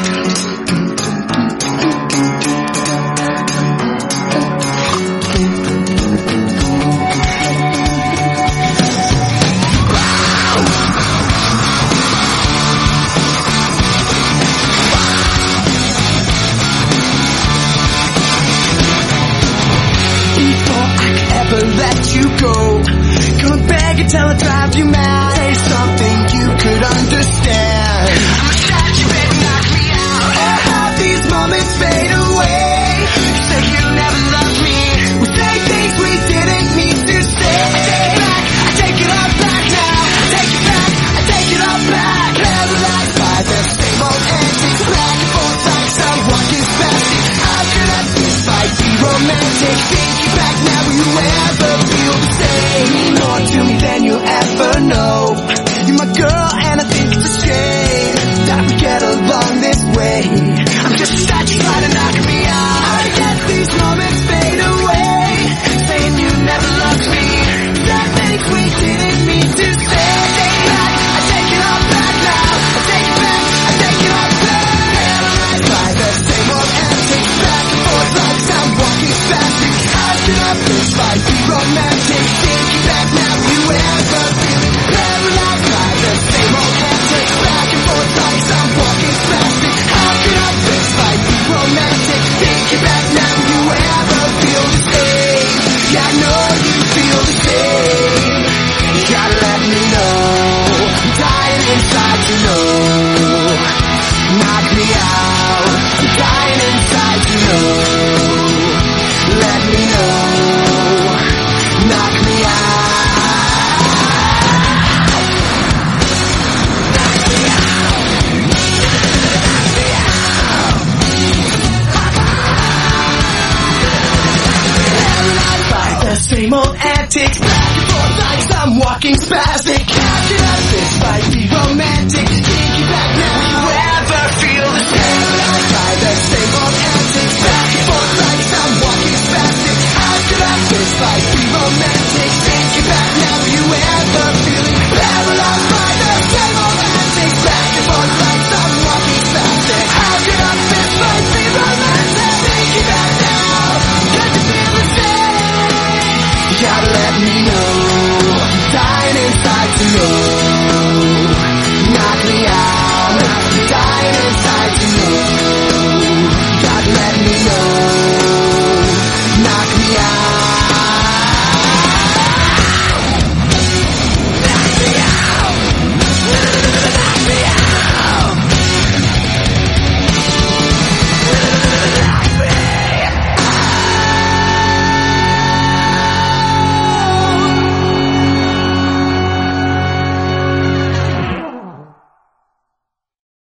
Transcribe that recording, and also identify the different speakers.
Speaker 1: Let you go, come and beg until I drive you mad. Say something you could understand. I'm a shot, you better knock me out. And how these moments fade away. You say you never loved me. We say things we didn't mean to say. I take it all back now. I take it back, I take it all back. Paralyzed by the same old antics, back and forth like some walking spastic. How could I despite be romantic? Thinking back now, will you ever feel the same? More to me than you'll ever know. You're my girl and I think it's a shame that we get along this way. I'm just a shot, you try to knock me out. I guess these moments fade away, saying you never loved me. That things we didn't mean to say. I take it all back now. I take it back, I take it all back. Paralyzed by the same old antics, back and forth like some walking spastic. How could I despite be romantic? Thinking back now, will you ever feel it? Paralyzed by the same old antics, back and forth like some walking spastic. How could I despite be romantic? Thinking back now, will you ever feel the same? Yeah, I know you feel the same. You gotta let me know. I'm dying inside to know. Knock me out. I'm dying inside to know. Let me know. Knock me out. Knock me out. Paralyzed by the same old antics, back and forth like some walking spastic.